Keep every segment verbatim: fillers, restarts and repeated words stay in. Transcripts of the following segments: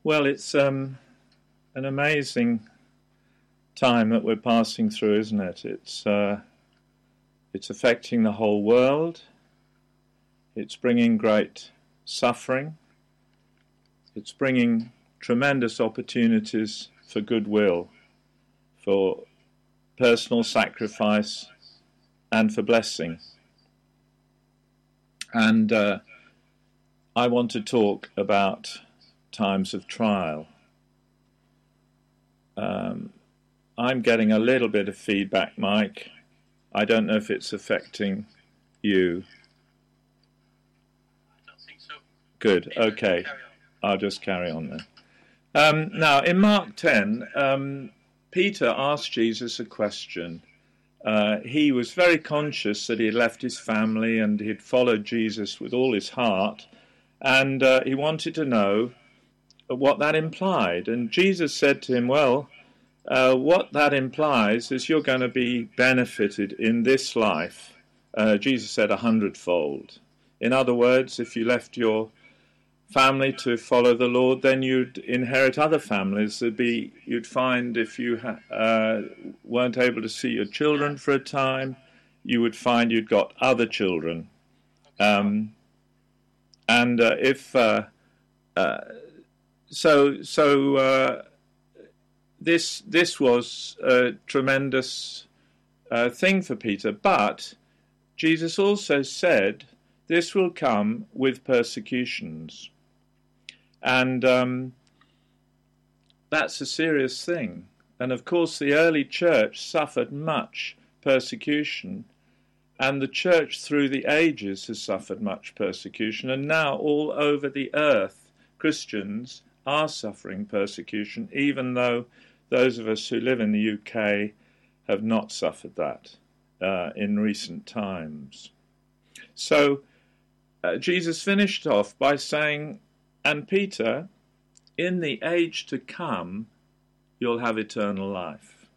Well, it's um, an amazing time that we're passing through, isn't it? It's uh, it's affecting the whole world. It's bringing great suffering. It's bringing tremendous opportunities for goodwill, for personal sacrifice, and for blessing. And uh, I want to talk about times of trial. Um, I'm getting a little bit of feedback, Mike. I don't know if it's affecting you. I don't think so. Good, okay. I'll just carry on then. Um, now, in Mark ten, um, Peter asked Jesus a question. Uh, he was very conscious that he had left his family and he had followed Jesus with all his heart, and uh, he wanted to know what that implied. And Jesus said to him, well, uh, what that implies is you're going to be benefited in this life. Uh, Jesus said a hundredfold. In other words, if you left your family to follow the Lord, then you'd inherit other families. There'd be, you'd find if you ha- uh, weren't able to see your children for a time, you would find you'd got other children. Um, and uh, if uh, uh, so, so uh, this this was a tremendous uh, thing for Peter. But Jesus also said this will come with persecutions. And um, that's a serious thing. And of course the early church suffered much persecution, and the church through the ages has suffered much persecution, and now all over the earth Christians are suffering persecution, even though those of us who live in the U K have not suffered that uh, in recent times. So uh, Jesus finished off by saying, and Peter, in the age to come, you'll have eternal life.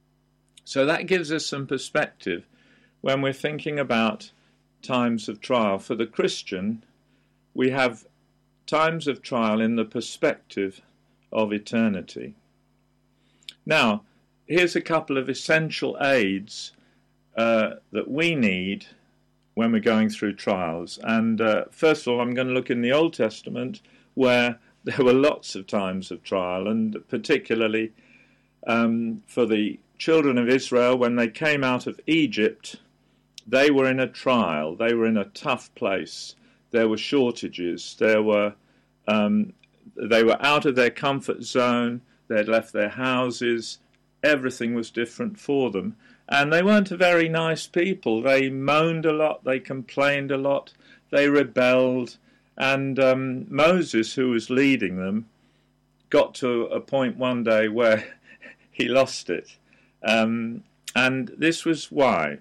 So that gives us some perspective when we're thinking about times of trial. For the Christian, we have times of trial in the perspective of eternity. Now, here's a couple of essential aids uh, that we need when we're going through trials. And uh, first of all, I'm going to look in the Old Testament, where there were lots of times of trial, and particularly um, for the children of Israel, when they came out of Egypt, they were in a trial. They were in a tough place. There were shortages. There were um, they were out of their comfort zone. They'd left their houses. Everything was different for them. And they weren't a very nice people. They moaned a lot. They complained a lot. They rebelled. And um, Moses, who was leading them, got to a point one day where he lost it. Um, and this was why.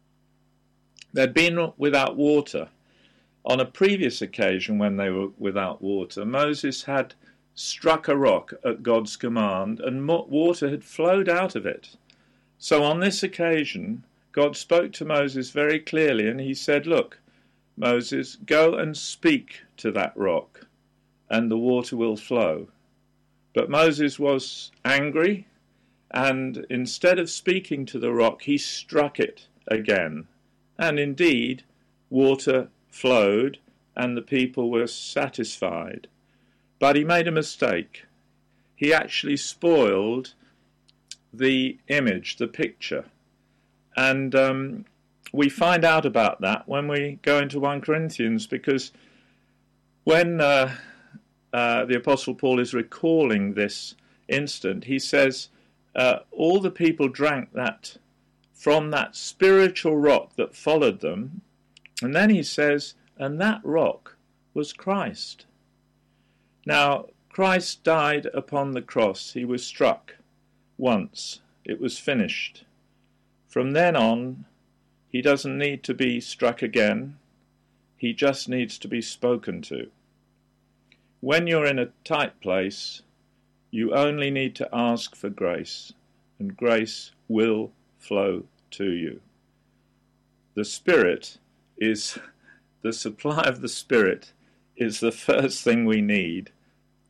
They'd been without water. On a previous occasion when they were without water, Moses had struck a rock at God's command, and water had flowed out of it. So on this occasion, God spoke to Moses very clearly, and he said, look, Moses, go and speak to that rock, and the water will flow. But Moses was angry, and instead of speaking to the rock, he struck it again. And indeed, water flowed, and the people were satisfied. But he made a mistake. He actually spoiled the image, the picture. And um, we find out about that when we go into First Corinthians, because when uh, uh, the Apostle Paul is recalling this incident, he says, uh, all the people drank that from that spiritual rock that followed them. And then he says, and that rock was Christ. Now, Christ died upon the cross. He was struck once. It was finished. From then on, he doesn't need to be struck again. He just needs to be spoken to. When you're in a tight place, you only need to ask for grace, and grace will flow to you. The Spirit is, the supply of the Spirit is the first thing we need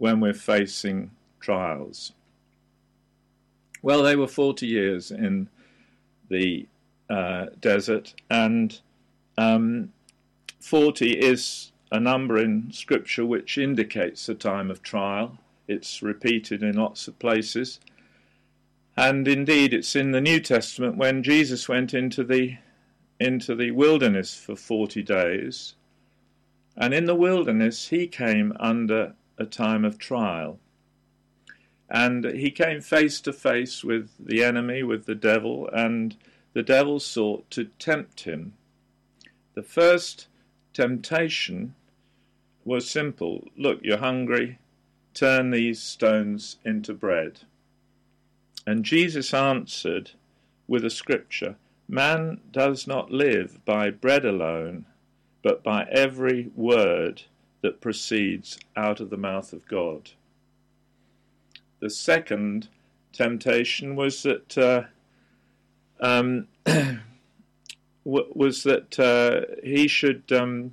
when we're facing trials? Well, they were forty years in the uh, desert, and um, forty is a number in Scripture which indicates a time of trial. It's repeated in lots of places. And indeed, it's in the New Testament when Jesus went into the into the wilderness for forty days. And in the wilderness, he came under a time of trial. And he came face to face with the enemy, with the devil, and the devil sought to tempt him. The first temptation was simple. Look, you're hungry, turn these stones into bread. And Jesus answered with a scripture, man does not live by bread alone, but by every word that proceeds out of the mouth of God. The second temptation was that uh, um, was that uh, he should um,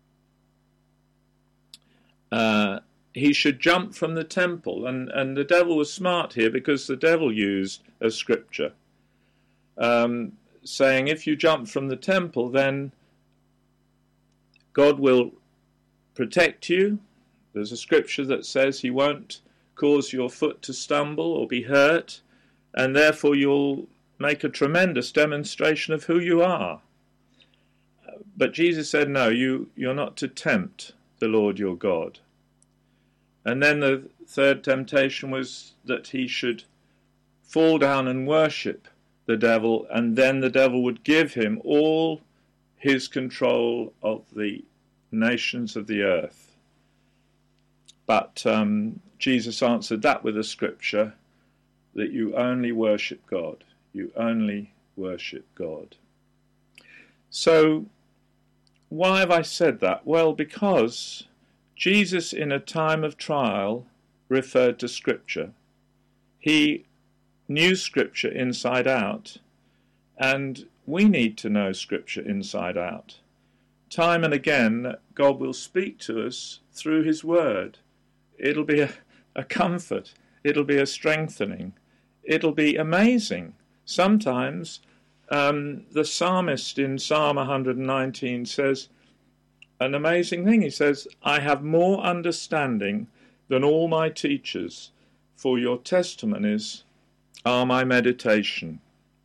uh, he should jump from the temple, and and the devil was smart here because the devil used a scripture um, saying, if you jump from the temple, then God will protect you. There's a scripture that says he won't cause your foot to stumble or be hurt, and therefore you'll make a tremendous demonstration of who you are. But Jesus said, no, you, you're not to tempt the Lord your God. And then the third temptation was that he should fall down and worship the devil, and then the devil would give him all his control of the nations of the earth. But um, Jesus answered that with a scripture that you only worship God. You only worship God. So, why have I said that? Well, because Jesus in a time of trial referred to Scripture. He knew Scripture inside out, and we need to know Scripture inside out. Time and again, God will speak to us through his word. It'll be a, a comfort. It'll be a strengthening. It'll be amazing. Sometimes um, the psalmist in Psalm one nineteen says an amazing thing. He says, I have more understanding than all my teachers, for your testimonies are my meditation.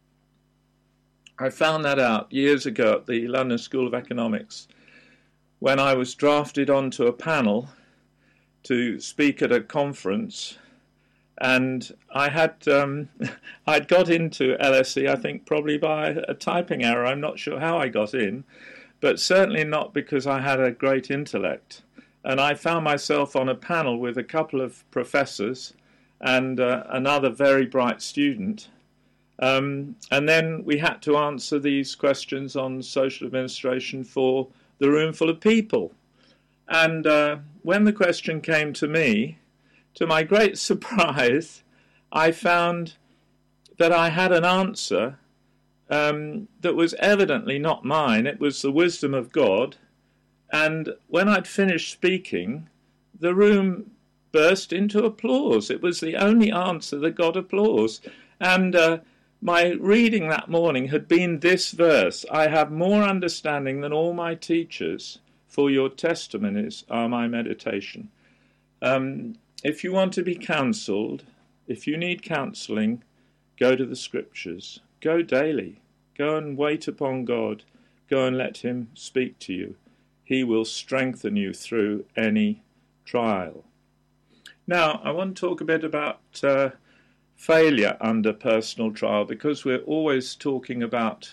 I found that out years ago at the London School of Economics when I was drafted onto a panel to speak at a conference, and I had um, I'd got into L S E, I think probably by a typing error. I'm not sure how I got in, but certainly not because I had a great intellect. And I found myself on a panel with a couple of professors and uh, another very bright student. Um, and then we had to answer these questions on social administration for the room full of people. And uh, when the question came to me, to my great surprise, I found that I had an answer um, that was evidently not mine. It was the wisdom of God. And when I'd finished speaking, the room burst into applause. It was the only answer that got applause. And uh, my reading that morning had been this verse, I have more understanding than all my teachers, for your testimonies are my meditation. Um, if you want to be counselled, if you need counselling, go to the Scriptures. Go daily. Go and wait upon God. Go and let him speak to you. He will strengthen you through any trial. Now, I want to talk a bit about uh, failure under personal trial, because we're always talking about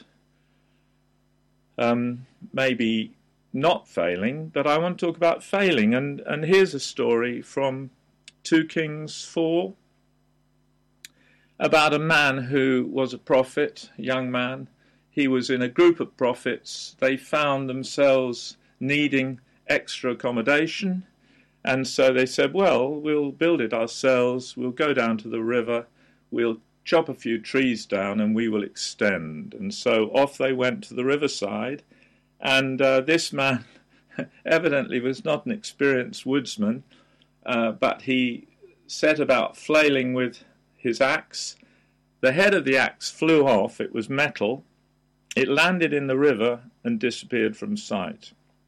um, maybe not failing, but I want to talk about failing. And, and here's a story from Second Kings four about a man who was a prophet, a young man. He was in a group of prophets. They found themselves needing extra accommodation, and so they said, well, we'll build it ourselves, we'll go down to the river, we'll chop a few trees down and we will extend. And so off they went to the riverside, and uh, this man evidently was not an experienced woodsman, uh, but he set about flailing with his axe. The head of the axe flew off. It was metal. It landed in the river and disappeared from sight.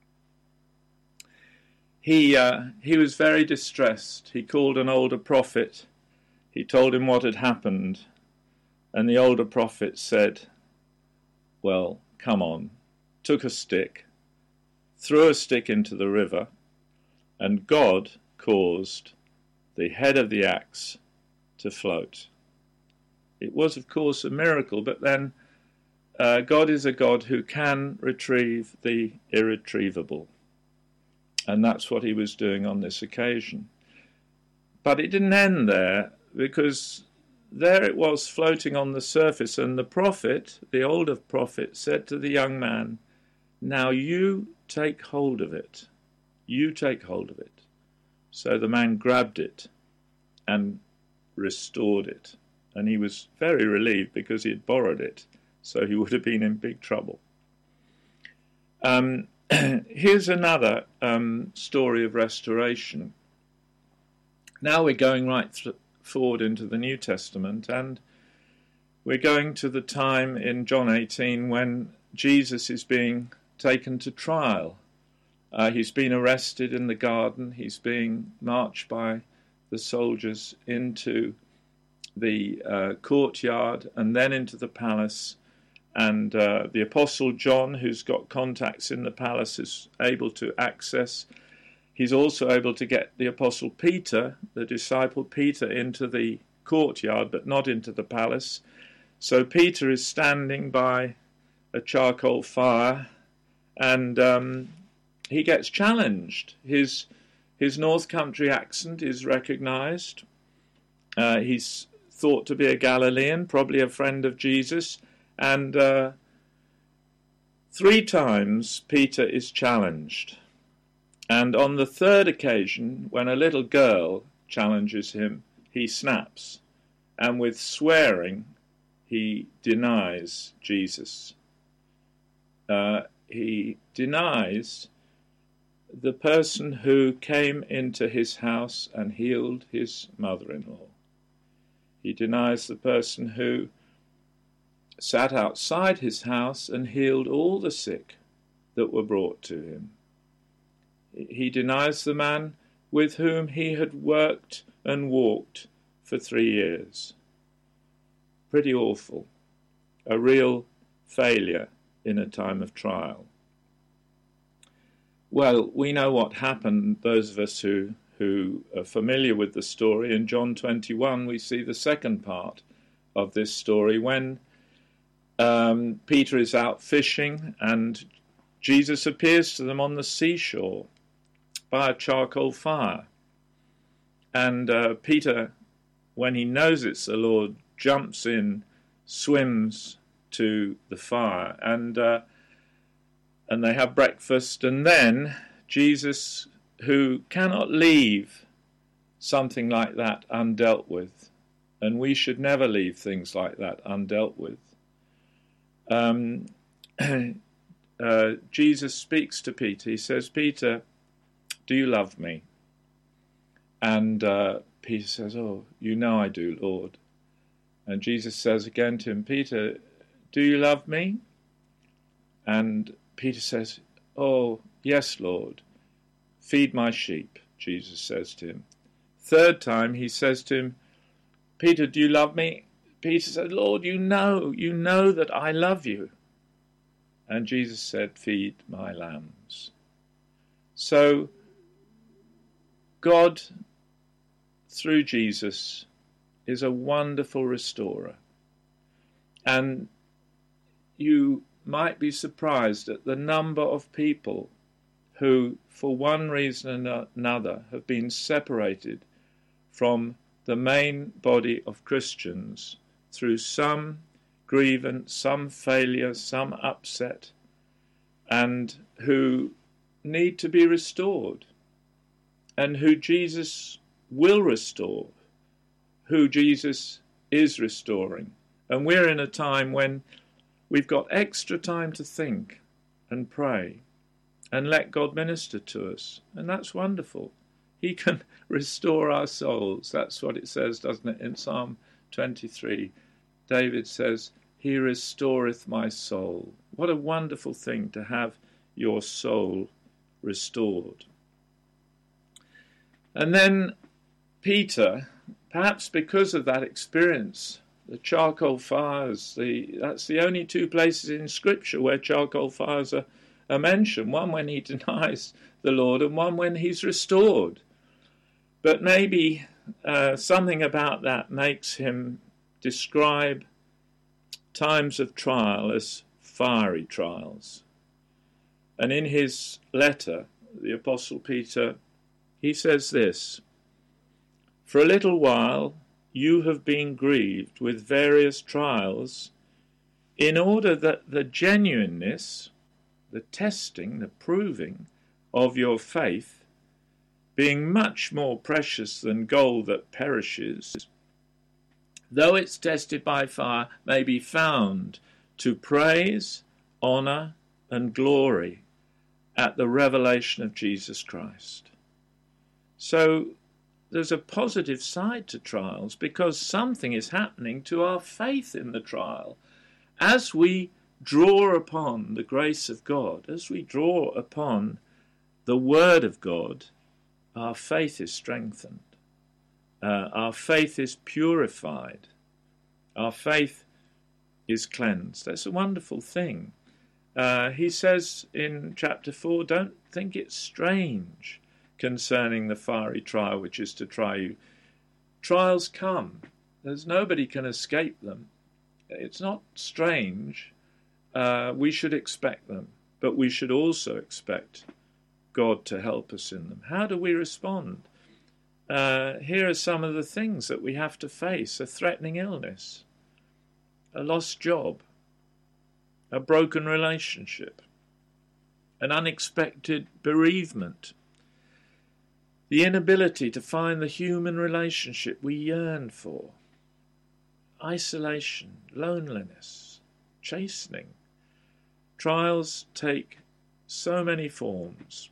He, uh, he was very distressed. He called an older prophet. He told him what had happened. And the older prophet said, well, come on, took a stick, threw a stick into the river, and God caused the head of the axe to float. It was, of course, a miracle, but then uh, God is a God who can retrieve the irretrievable. And that's what he was doing on this occasion. But it didn't end there, because there it was floating on the surface, and the prophet, the older prophet, said to the young man, now you take hold of it. You take hold of it. So the man grabbed it and restored it. And he was very relieved because he had borrowed it, so he would have been in big trouble. Um, here's another um, story of restoration. Now we're going right th- forward into the New Testament, and we're going to the time in John eighteen when Jesus is being taken to trial. Uh, he's been arrested in the garden. He's being marched by the soldiers into the uh, courtyard and then into the palace. And uh, the Apostle John, who's got contacts in the palace, is able to access. He's also able to get the Apostle Peter, the disciple Peter, into the courtyard, but not into the palace. So Peter is standing by a charcoal fire, and um, he gets challenged. His his North Country accent is recognized. Uh, he's thought to be a Galilean, probably a friend of Jesus, and uh, three times Peter is challenged. And on the third occasion, when a little girl challenges him, he snaps, and with swearing, he denies Jesus. Uh, he denies the person who came into his house and healed his mother-in-law. He denies the person who sat outside his house and healed all the sick that were brought to him. He denies the man with whom he had worked and walked for three years. Pretty awful. A real failure in a time of trial. Well, we know what happened, those of us who, who are familiar with the story. In John twenty-one, we see the second part of this story when um, Peter is out fishing and Jesus appears to them on the seashore by a charcoal fire. And uh, Peter, when he knows it's the Lord, jumps in, swims to the fire, and uh, and they have breakfast, and then Jesus, who cannot leave something like that undealt with, and we should never leave things like that undealt with, um, uh, Jesus speaks to Peter. He says, Peter, do you love me? And uh, Peter says, oh, you know I do, Lord. And Jesus says again to him, Peter, do you love me? And Peter says, oh, yes, Lord. Feed my sheep, Jesus says to him. Third time he says to him, Peter, do you love me? Peter said, Lord, you know, you know that I love you. And Jesus said, feed my lambs. So God, through Jesus, is a wonderful restorer. And you might be surprised at the number of people who, for one reason or another, have been separated from the main body of Christians through some grievance, some failure, some upset, and who need to be restored, and who Jesus will restore, who Jesus is restoring. And we're in a time when we've got extra time to think and pray and let God minister to us. And that's wonderful. He can restore our souls. That's what it says, doesn't it, in Psalm twenty-three. David says, he restoreth my soul. What a wonderful thing to have your soul restored. And then Peter, perhaps because of that experience, the charcoal fires, the, that's the only two places in Scripture where charcoal fires are, are mentioned, one when he denies the Lord and one when he's restored. But maybe uh, something about that makes him describe times of trial as fiery trials. And in his letter, the Apostle Peter, he says this, "For a little while you have been grieved with various trials, in order that the genuineness, the testing, the proving of your faith, being much more precious than gold that perishes, though it's tested by fire, may be found to praise, honour, and glory at the revelation of Jesus Christ." So there's a positive side to trials, because something is happening to our faith in the trial. As we draw upon the grace of God, as we draw upon the Word of God, our faith is strengthened. Uh, our faith is purified. Our faith is cleansed. That's a wonderful thing. Uh, he says in chapter four, don't think it's strange concerning the fiery trial which is to try you. Trials come. There's nobody can escape them. It's not strange. Uh, we should expect them, but we should also expect God to help us in them. How do we respond? Uh, here are some of the things that we have to face: a threatening illness, a lost job, a broken relationship, an unexpected bereavement, the inability to find the human relationship we yearn for, isolation, loneliness, chastening. Trials take so many forms.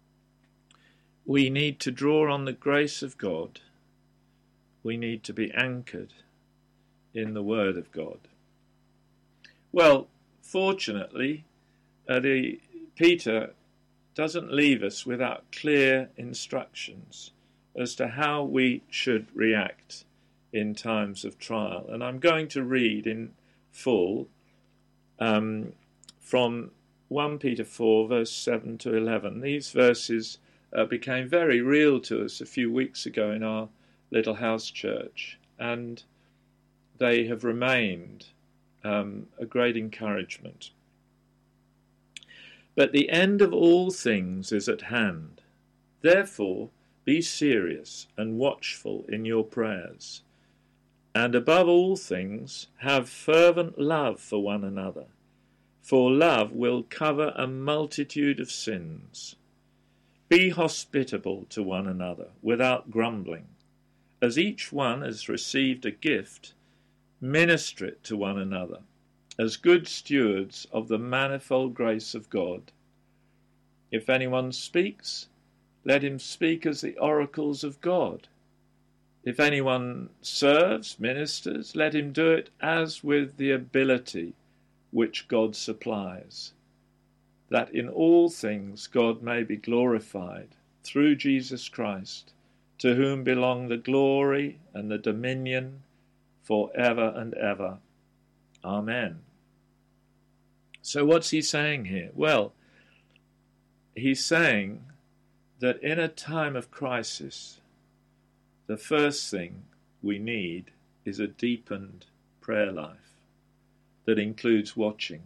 We need to draw on the grace of God. We need to be anchored in the Word of God. Well, fortunately, uh, the, Peter doesn't leave us without clear instructions as to how we should react in times of trial. And I'm going to read in full um, from First Peter four, verse seven to eleven. These verses uh, became very real to us a few weeks ago in our little house church, and they have remained um, a great encouragement. "But the end of all things is at hand. Therefore, be serious and watchful in your prayers. And above all things, have fervent love for one another, for love will cover a multitude of sins. Be hospitable to one another without grumbling. As each one has received a gift, minister it to one another, as good stewards of the manifold grace of God. If anyone speaks, let him speak as the oracles of God. If anyone serves, ministers, let him do it as with the ability which God supplies, that in all things God may be glorified through Jesus Christ, to whom belong the glory and the dominion for ever and ever. Amen." So what's he saying here? Well, he's saying that in a time of crisis, the first thing we need is a deepened prayer life that includes watching.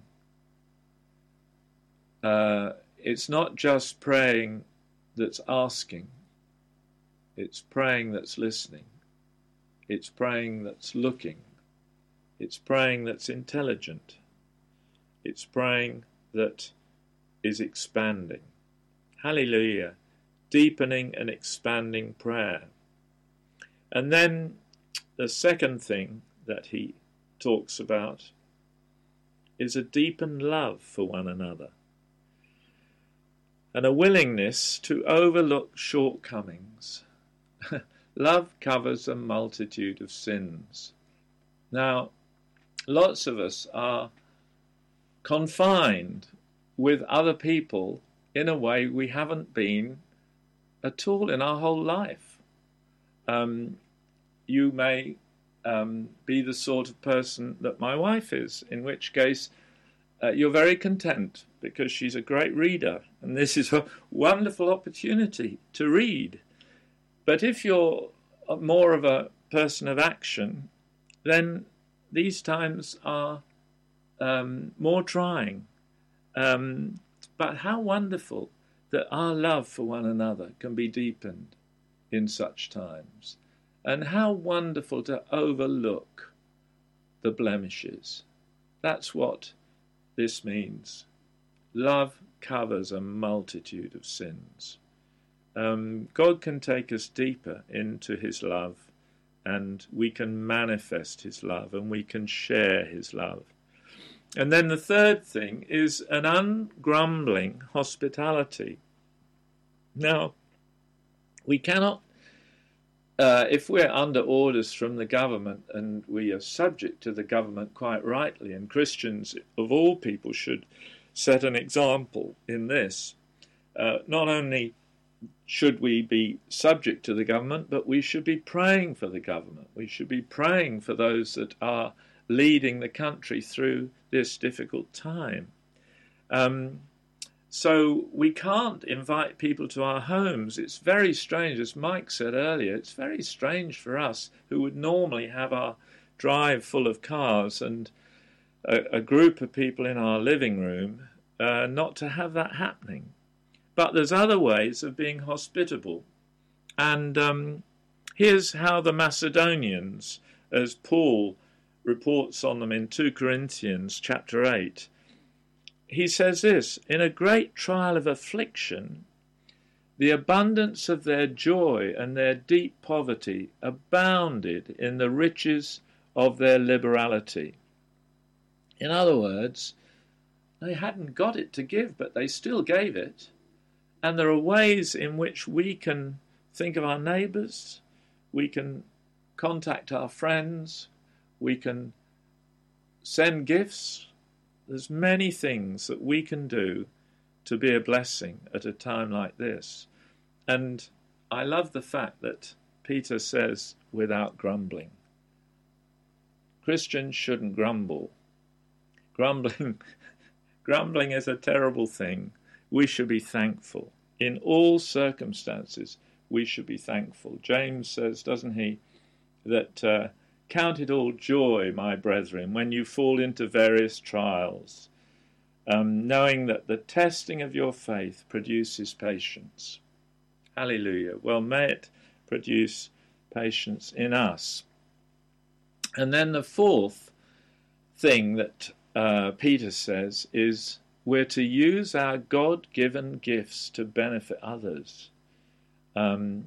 Uh, it's not just praying that's asking. It's praying that's listening. It's praying that's looking. It's praying that's intelligent. It's praying that is expanding. Hallelujah. Deepening and expanding prayer. And then the second thing that he talks about is a deepened love for one another. and a willingness to overlook shortcomings. Love covers a multitude of sins. Now, lots of us are confined with other people in a way we haven't been at all in our whole life. Um, you may um, be the sort of person that my wife is, in which case uh, you're very content because she's a great reader, and this is a wonderful opportunity to read. But if you're more of a person of action, then these times are um, more trying. Um, but how wonderful that our love for one another can be deepened in such times. And how wonderful to overlook the blemishes. That's what this means. Love covers a multitude of sins. Um, God can take us deeper into his love, and we can manifest his love, and we can share his love. And then the third thing is an ungrumbling hospitality. Now, we cannot, uh, if we're under orders from the government, and we are subject to the government quite rightly, and Christians of all people should set an example in this, uh, not only should we be subject to the government, but we should be praying for the government. We should be praying for those that are leading the country through this difficult time. Um, so we can't invite people to our homes. It's very strange, as Mike said earlier, it's very strange for us who would normally have our drive full of cars and a, a group of people in our living room, uh, not to have that happening. But there's other ways of being hospitable. And um, here's how the Macedonians, as Paul reports on them in two Corinthians chapter eight, he says this: in a great trial of affliction, the abundance of their joy and their deep poverty abounded in the riches of their liberality. In other words, they hadn't got it to give, but they still gave it. And there are ways in which we can think of our neighbours, we can contact our friends, we can send gifts. There's many things that we can do to be a blessing at a time like this. And I love the fact that Peter says, without grumbling. Christians shouldn't grumble. Grumbling, grumbling is a terrible thing. We should be thankful. In all circumstances, we should be thankful. James says, doesn't he, that uh, count it all joy, my brethren, when you fall into various trials, um, knowing that the testing of your faith produces patience. Hallelujah. Well, may it produce patience in us. And then the fourth thing that uh, Peter says is, we're to use our God-given gifts to benefit others. Um,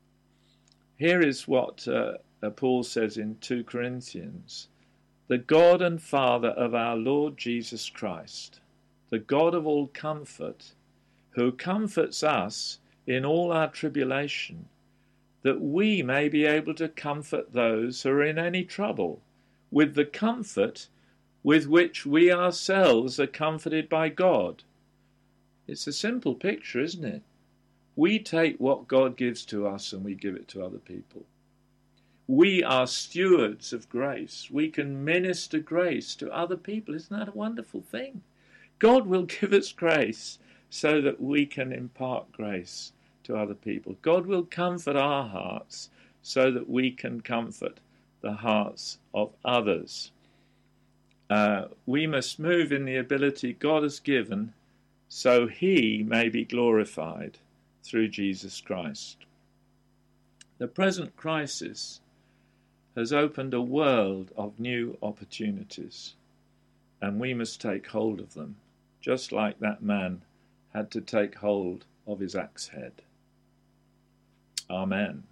here is what uh, Paul says in two Corinthians. The God and Father of our Lord Jesus Christ, the God of all comfort, who comforts us in all our tribulation, that we may be able to comfort those who are in any trouble, with the comfort with which we ourselves are comforted by God. It's a simple picture, isn't it? We take what God gives to us and we give it to other people. We are stewards of grace. We can minister grace to other people. Isn't that a wonderful thing? God will give us grace so that we can impart grace to other people. God will comfort our hearts so that we can comfort the hearts of others. Uh, we must move in the ability God has given so he may be glorified through Jesus Christ. The present crisis has opened a world of new opportunities, and we must take hold of them, just like that man had to take hold of his axe head. Amen.